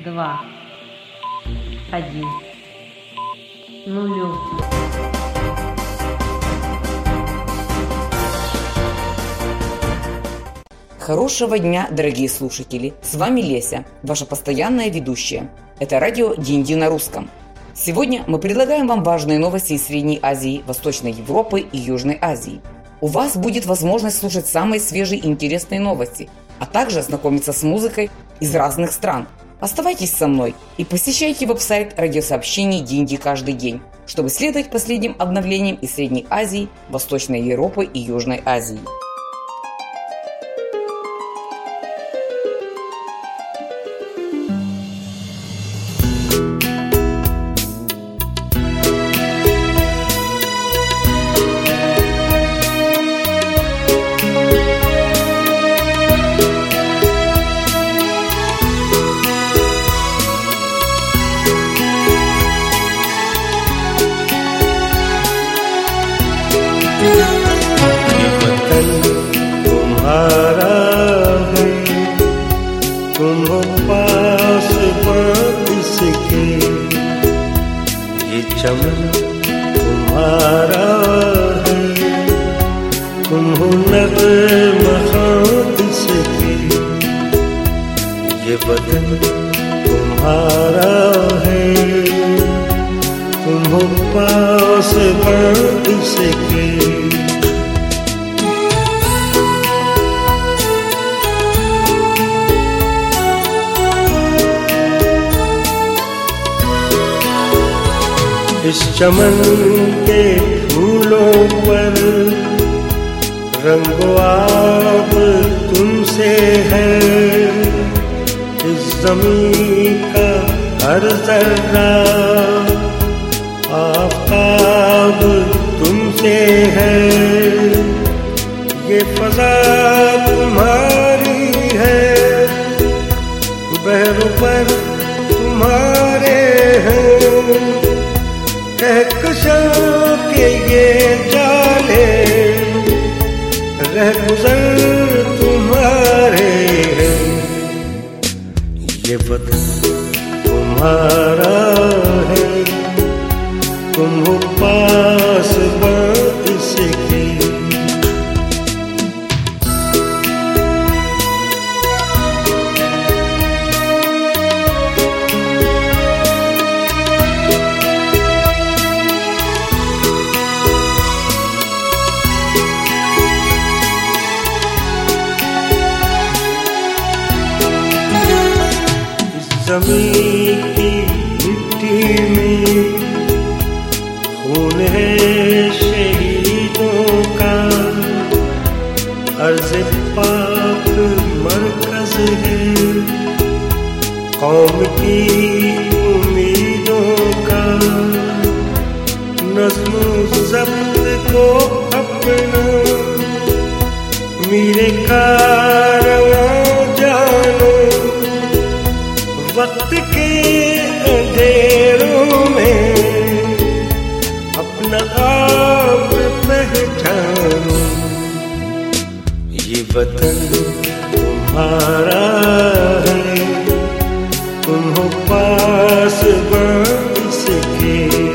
2, 1, 0. Хорошего дня, дорогие слушатели! С вами Леся, ваша постоянная ведущая. Это радио Динди на русском. Сегодня мы предлагаем вам важные новости из Средней Азии, Восточной Европы и Южной Азии. У вас будет возможность слушать самые свежие и интересные новости, а также ознакомиться с музыкой из разных стран. Оставайтесь со мной и посещайте веб-сайт радиосообщений Динди каждый день, чтобы следовать последним обновлениям из Средней Азии, Восточной Европы и Южной Азии. चमन तुम्हारा है, तुम हो नग़्मा किसकी, ये बदन तुम्हारा है, तुम हो पास किसकी। इस चमन के फूलों पर रंगो आब तुमसे है, इस ज़मीन का हर ज़र्रा आफ़ताब तुमसे है, ये फ़ज़ा तुम्हारी है, बहरों पर तुम्हारे हैं, कहकशां के ये जाले रहगुज़र तुम्हारे हैं, ये वतन तुम्हारा है, तुम हो पास इसके। ज़मीन की मिट्टी में खून है शहीदों का, अर्ज़ पाक मरकज़ है कौम की उम्मीदों का, नज़्म ज़ब्त को अपना मेरे कारवां जानो, वक्त के अंधेरों में अपना आप पहचानो, ये वतन तुम्हारा है, तुम हो पास इसके।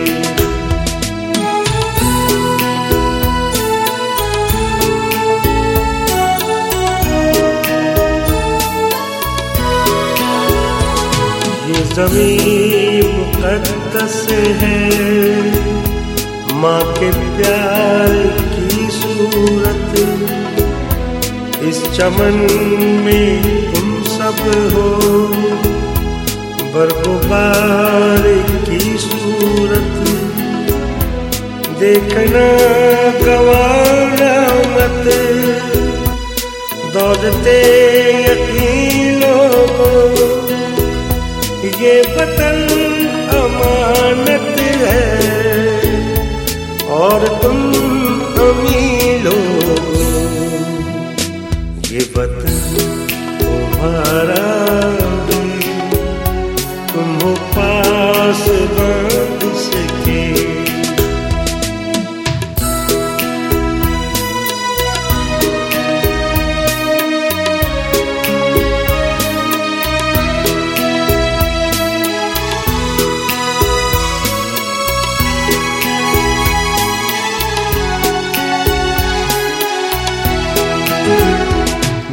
ज़मीन मुक़द्दस है, माँ के प्यार की सूरत, इस चमन में तुम सब हो, बरगुबार की सूरत, देखना गवाना मत, दौड़ते यकीनों को, ये वतन अमानत है और तुम अमीर लोग, ये वतन तुम्हारा है, तुम हो पास इसके।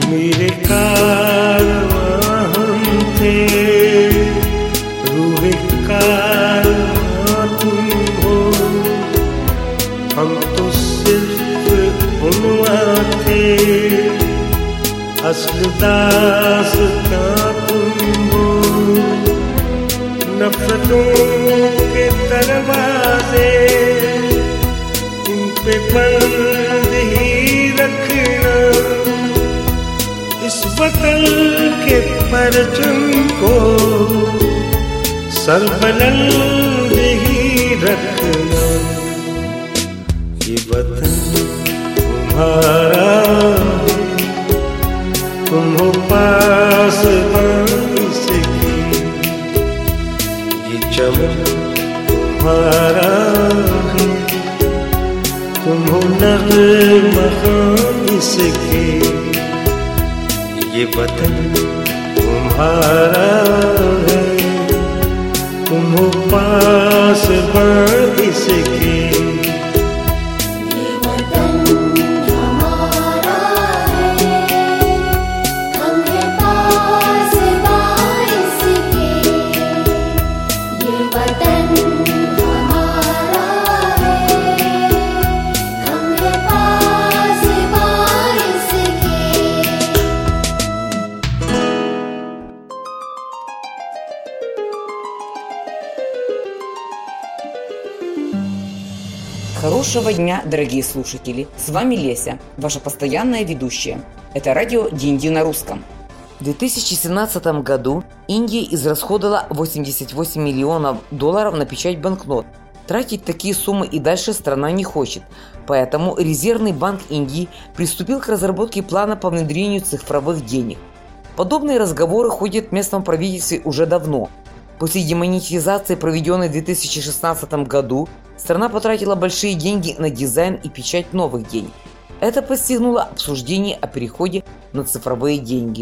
मेरे कारवां हम थे, रूहे कारवां तुम हो, हम तो सिर्फ उनवां थे, असल दास्तां तुम हो। नफरतों के दरवाजे इन पे बंद ही रखना, इस वतन के परचम को सरबलंद ही रखना। ये वतन तुम्हारा, तुम हो पासबान इसकी, ये चमन तुम्हारा है, तुम हो नग़्मा-ख़्वान इसके, ये वतन तुम्हारा है, तुम हो पासबान इसके। Хорошего дня, дорогие слушатели! С вами Леся, ваша постоянная ведущая. Это радио DND на русском. В 2017 году Индия израсходовала $88 миллионов на печать банкнот. Тратить такие суммы и дальше страна не хочет. Поэтому Резервный банк Индии приступил к разработке плана по внедрению цифровых денег. Подобные разговоры ходят в местном правительстве уже давно. После демонетизации, проведенной в 2016 году, страна потратила большие деньги на дизайн и печать новых денег. Это подстегнуло обсуждение о переходе на цифровые деньги.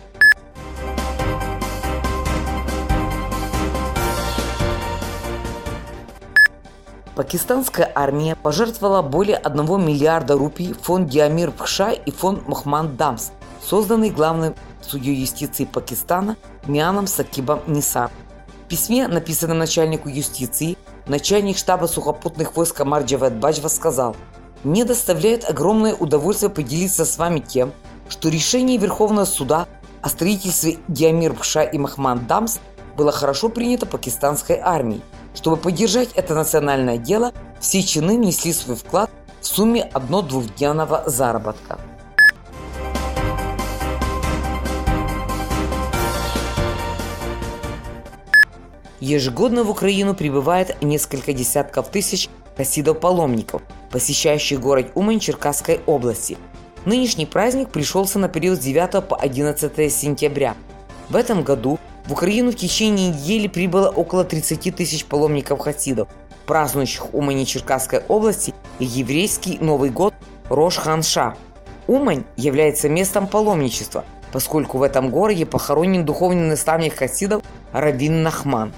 Пакистанская армия пожертвовала более 1 миллиарда рупий в фонд Диамир Бхша и фонд Мохаммад Дамс, созданный главным судьей юстиции Пакистана Мианом Сакибом Нисар. В письме, написанном начальнику юстиции, начальник штаба сухопутных войск Амар Джавед Баджва сказал: «Мне доставляет огромное удовольствие поделиться с вами тем, что решение Верховного суда о строительстве Диамир Бхша и Мохаммад Дамс было хорошо принято пакистанской армией. Чтобы поддержать это национальное дело, все чины внесли свой вклад в сумме 1-2-дневного заработка». Ежегодно в Украину прибывает несколько десятков тысяч хасидов-паломников, посещающих город Умань Черкасской области. Нынешний праздник пришелся на период с 9 по 11 сентября. В этом году в Украину в течение недели прибыло около 30 тысяч паломников-хасидов, празднующих в Умани Черкасской области еврейский Новый год Рош-хан-Ша. Умань является местом паломничества, поскольку в этом городе похоронен духовный наставник хасидов Равин Нахман.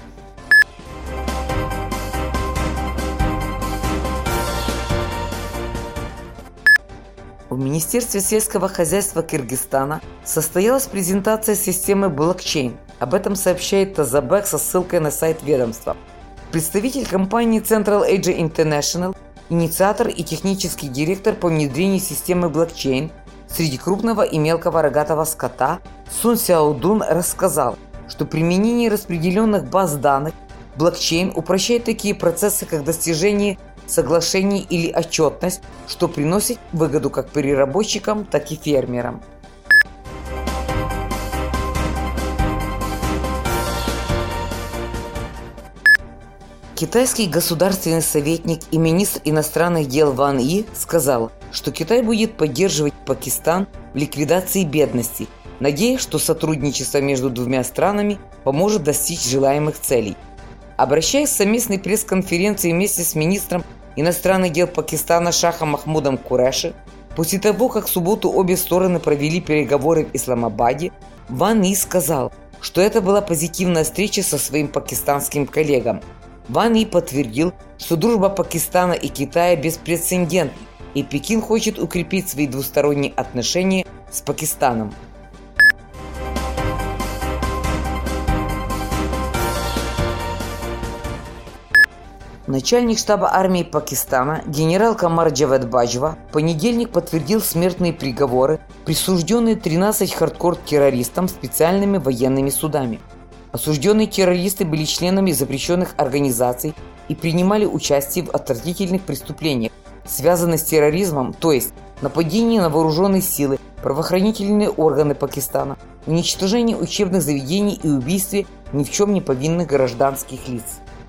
В Министерстве сельского хозяйства Кыргызстана состоялась презентация системы блокчейн. Об этом сообщает Тазабек со ссылкой на сайт ведомства. Представитель компании Central Asia International, инициатор и технический директор по внедрению системы блокчейн среди крупного и мелкого рогатого скота Сун Сяодун рассказал, что применение распределенных баз данных блокчейн упрощает такие процессы, как достижение соглашений или отчетность, что приносит выгоду как переработчикам, так и фермерам. Китайский государственный советник и министр иностранных дел Ван И сказал, что Китай будет поддерживать Пакистан в ликвидации бедности, надеясь, что сотрудничество между двумя странами поможет достичь желаемых целей. Обращаясь к совместной пресс-конференции вместе с министром иностранных дел Пакистана Шахом Махмудом Куреши, после того, как в субботу обе стороны провели переговоры в Исламабаде, Ван И сказал, что это была позитивная встреча со своим пакистанским коллегом. Ван И подтвердил, что дружба Пакистана и Китая беспрецедентна, и Пекин хочет укрепить свои двусторонние отношения с Пакистаном. Начальник штаба армии Пакистана генерал Камар Джавед Баджва в понедельник подтвердил смертные приговоры, присужденные 13 хардкор-террористам специальными военными судами. Осужденные террористы были членами запрещенных организаций и принимали участие в отвратительных преступлениях, связанных с терроризмом, то есть нападении на вооруженные силы, правоохранительные органы Пакистана, уничтожении учебных заведений и убийстве ни в чем не повинных гражданских лиц.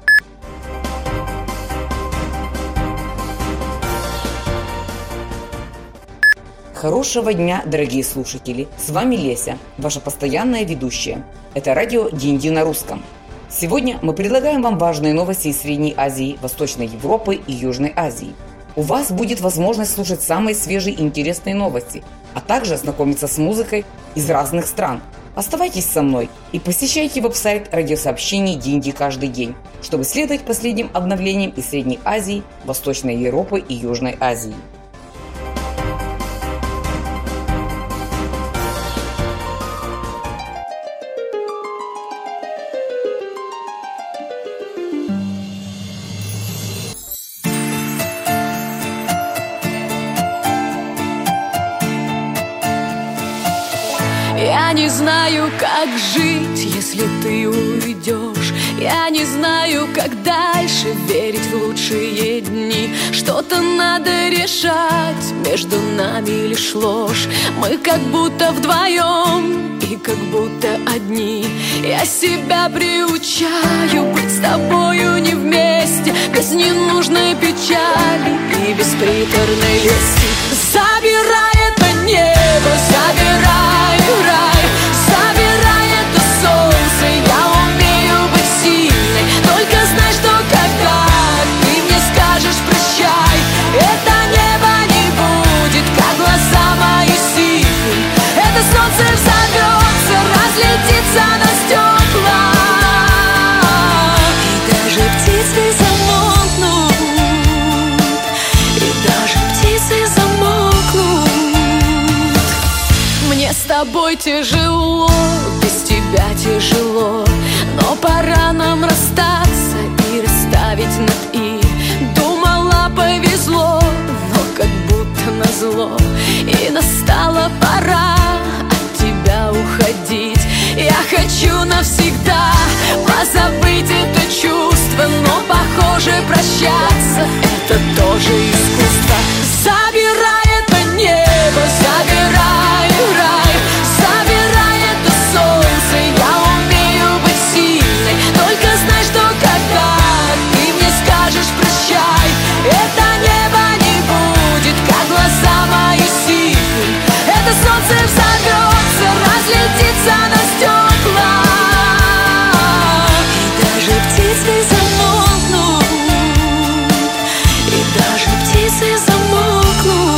Хорошего дня, дорогие слушатели! С вами Леся, ваша постоянная ведущая. Это радио Динди на русском. Сегодня мы предлагаем вам важные новости из Средней Азии, Восточной Европы и Южной Азии. У вас будет возможность слушать самые свежие и интересные новости, а также ознакомиться с музыкой из разных стран. Оставайтесь со мной и посещайте веб-сайт радиосообщений Динди каждый день, чтобы следовать последним обновлениям из Средней Азии, Восточной Европы и Южной Азии. Я не знаю, как жить, если ты уйдешь. Я не знаю, как дальше верить в лучшие дни. Что-то надо решать, между нами лишь ложь. Мы как будто вдвоем и как будто одни. Я себя приучаю быть с тобою не вместе, без ненужной печали и без приторной лести. Забирай это небо, забирай рай, забирай это солнце. Я умею быть сильной, только знай, что когда ты мне скажешь прощай, это небо не будет, как глаза мои синим. Это солнце взорвется, разлетится на стекла, и даже птицы замолкнут, и даже птицы замолкнут. Мне с тобой тяжело, без тебя тяжело, но пора нам расстаться и расставить над «и». Думала, повезло, но как будто назло, и настала пора от тебя уходить. Я хочу навсегда позабыть это чувство, но, похоже, прощаться — это тоже искусство. Забирай это небо, забирай рай, забирай это солнце. Я умею быть сильной, только знай, что когда ты мне скажешь прощай, это небо не будет, как глаза мои синим. Это солнце взорвется, разлетится на стекла, и даже птицы замолкнут, и даже птицы замолкнут.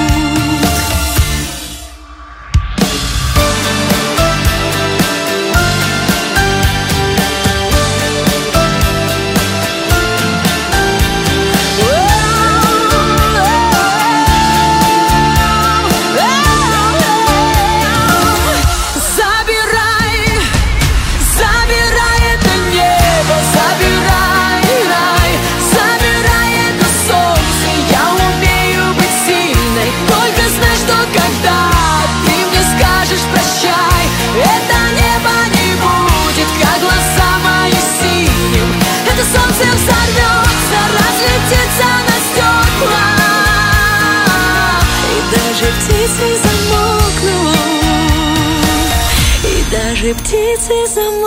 Птицы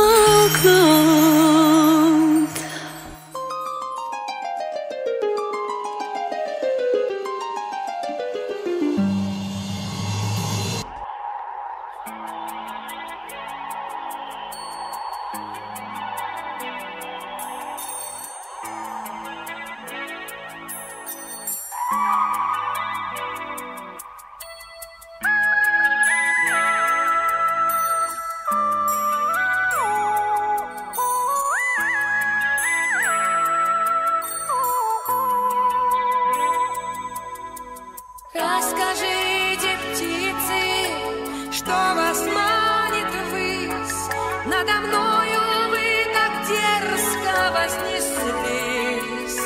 замолкнут. Расскажите, птицы, что вас манит ввысь, надо мною вы так дерзко вознеслись.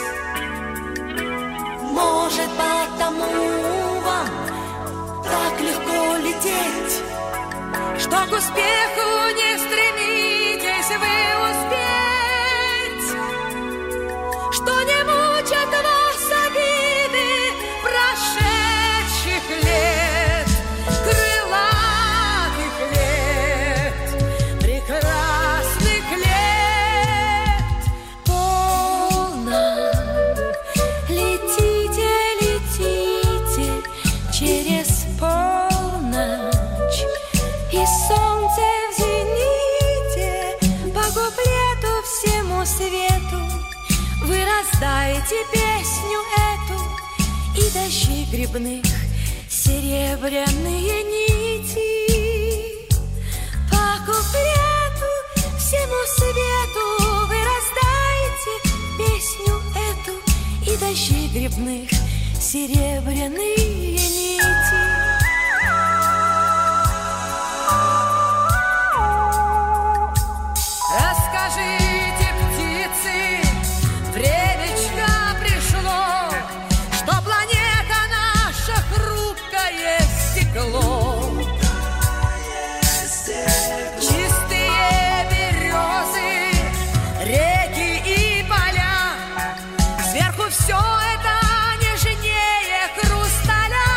Может, потому вам так легко лететь, что к успеху не стремитесь вы успеть, что не мучат вас обиды прошедших лет, крылатых лет, прекрасных лет. полно. Летите, летите через полночь, и солнце в зените по куплету всему свету. Вы раздаете песню эту, и дожди грибных серебряные нити. По куплету всему свету вы раздаете песню эту, и дожди грибных серебряные нити. Расскажите, птицы, времечко пришло, что планета наша хрупкое стекло. Чистые березы, реки и поля, сверху все это нежнее хрусталя.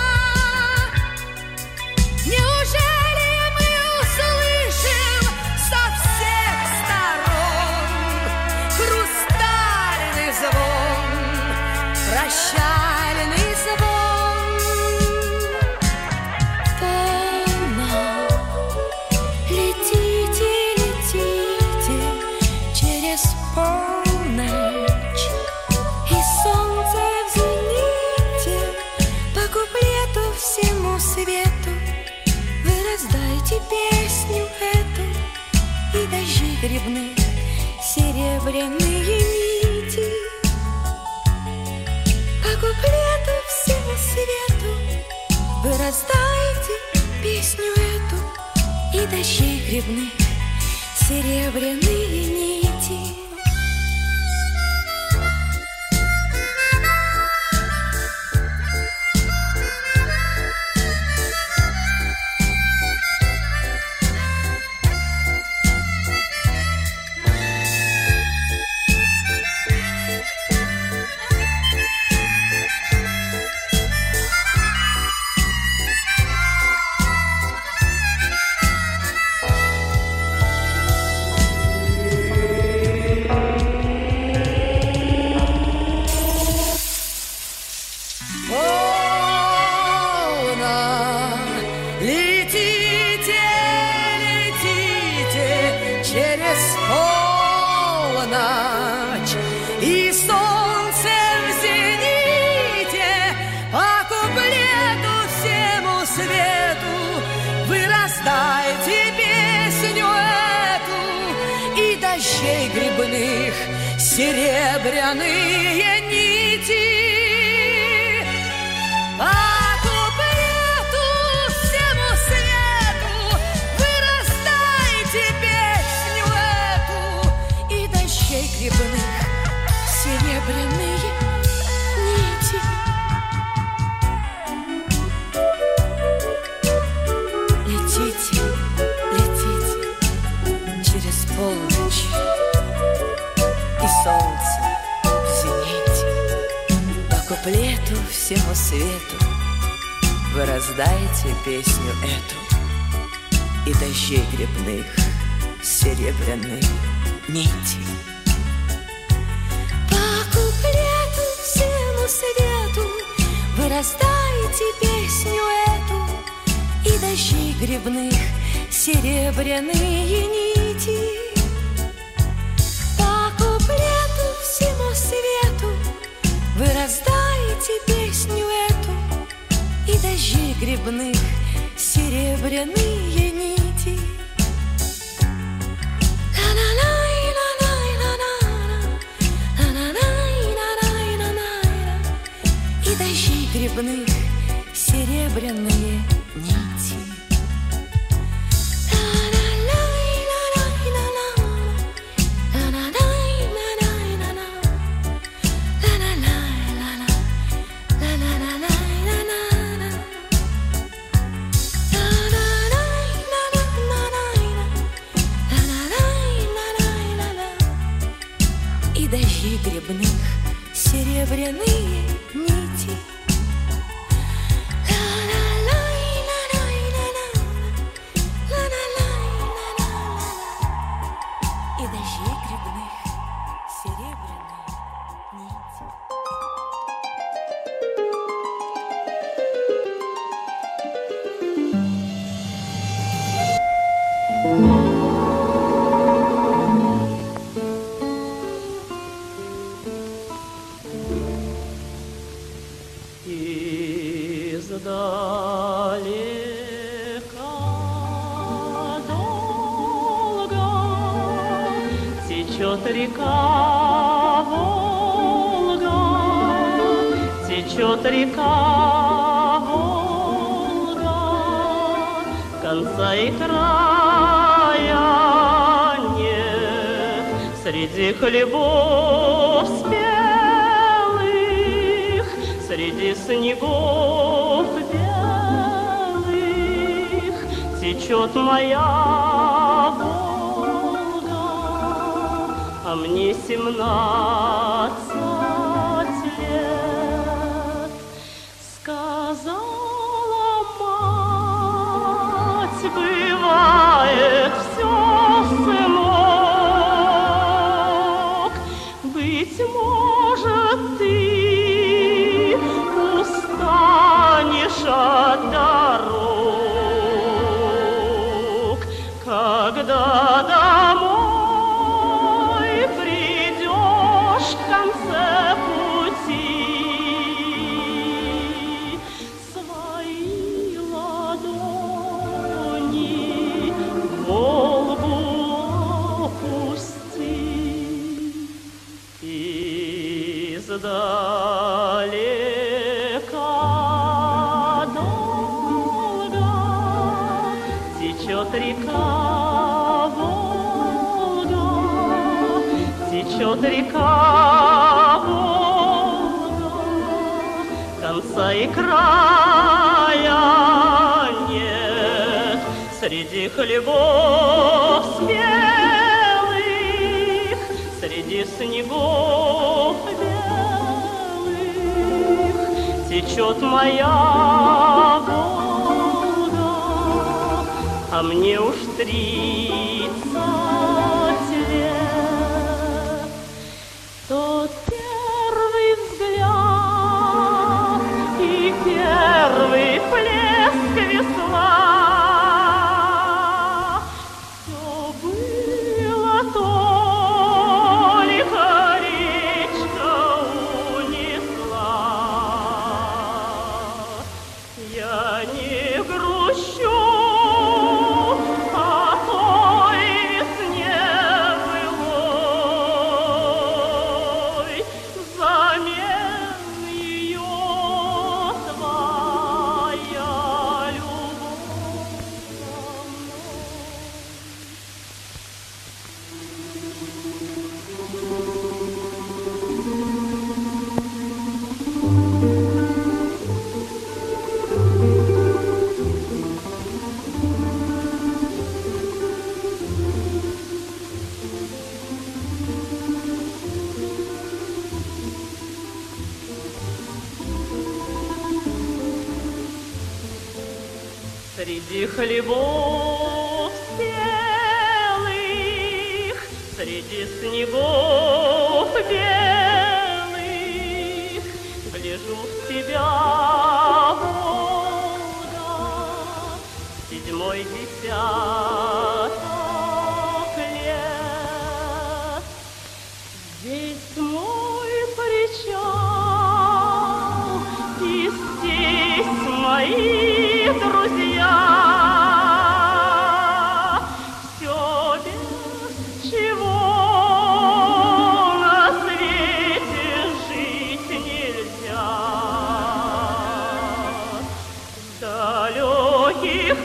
Неужели мы услышим со всех сторон хрустальный звон, прощальный звон? Полно. Летите, летите через полночь, и солнце в зените по куплету всему свету. Вы раздайте песню эту, и дожди грибных серебряные нити. По куплету всему свету вы раздайте песню эту, и дожди грибных серебряные нити. Полно. Летите, летите через полночь, и солнце в зените по куплету всему свету. Вы раздайте песню эту, и дождей грибных серебряные нити. По куплету всему свету вы раздайте песню эту, и дождей грибных серебряные нити. Летите, летите через полночь, и солнце в зените по куплету всему свету. Вы раздаете песню эту, и дождей грибных серебряные нити. По куплету всему свету вы раздаете песню эту, и дожди грибных серебряные нити. По куплету всему свету вы раздаете песню эту, и дожди грибных серебряные нити. И дожди грибных серебряные нити. Издалека долго течет река Волга, течет река Волга, конца и края нет среди хлебов спелых, среди снегов белых течет моя Волга, а мне 17 лет. Сказала мать, бывает все, сынок, быть может, ты устанешь от дорог, когда домой придешь в конце пути. Свои ладони в Волгу опусти. Издалека долго течет река Волга, течет река Волга, конца и края нет среди хлебов спелых, среди снегов белых течет моя Волга, а мне уж 30 лет. Тот первый взгляд и первый плеск весла, все было только речка унесла. Я не грущу о той весне былой, взамен ее твоя любовь со мной. Среди хлебов спелых, среди снегов белых гляжу в тебя, Волга, 7-й десяток лет. Здесь мой причал, и здесь мои друзья. Все, без чего на свете жить нельзя. Далеких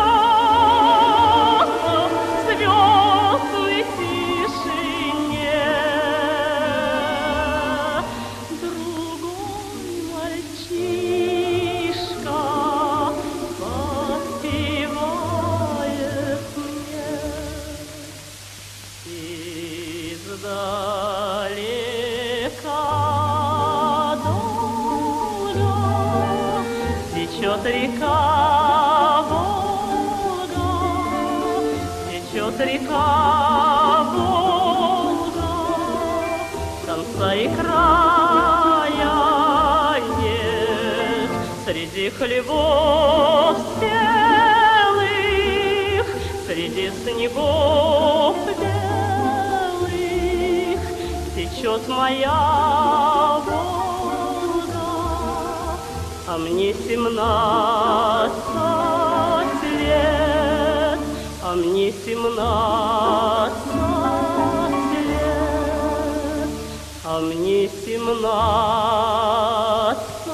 плесов звездной тишине другой мальчишка подпевает мне. Издалека долго течет река Волга, течет река Волга, конца и края нет среди хлебов спелых, среди снегов белых течет моя Волга, а мне 17 лет, а мне 17 лет, а мне 17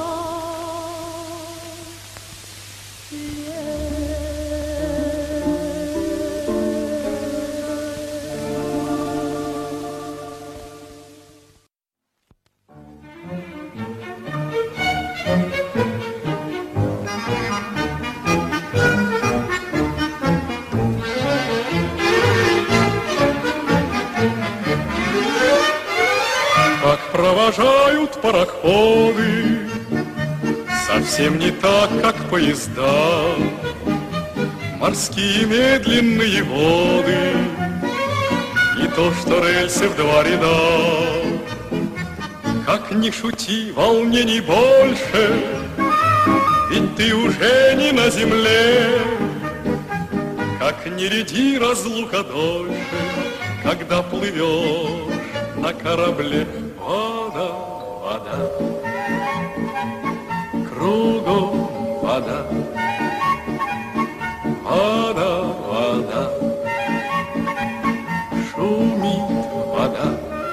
Провожают пароходы совсем не так, как поезда. Морские медленные воды, не то что рельсы в 2 ряда. Как ни шути, волнений больше, ведь ты уже не на земле. Как ни ряди, разлука дольше, когда плывешь на корабле. Вода, вода, кругом вода, вода, вода, шумит вода.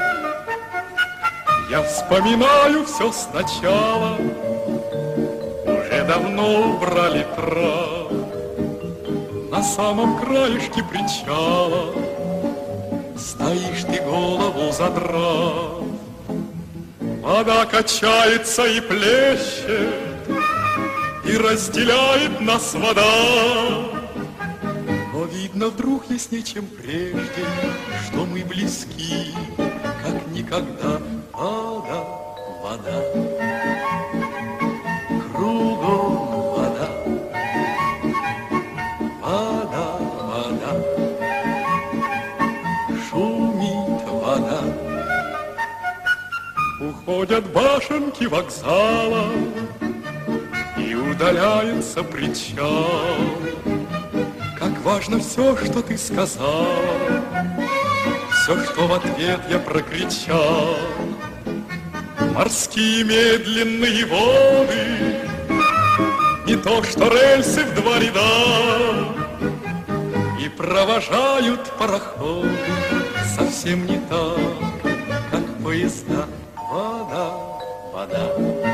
Я вспоминаю все сначала, уже давно убрали трав. На самом краешке причала стоишь ты, голову задрав. Вода качается и плещет, и разделяет нас вода. Но видно вдруг яснее, чем прежде, что мы близки, как никогда. Вода, вода, кругом вода, вода, вода, шумит вода. Уходят башенки вокзала, и удаляется причал. Как важно все, что ты сказал, все, что в ответ я прокричал. Морские медленные воды, не то что рельсы в 2 ряда, и провожают пароходы совсем не так, как поезда. Вода, вода,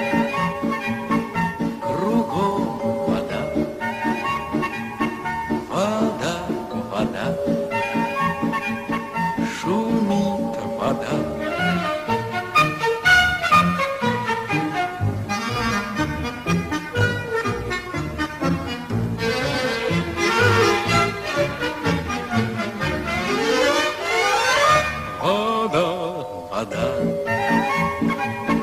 кругом вода, вода, вода, шумит вода. Вода, вода,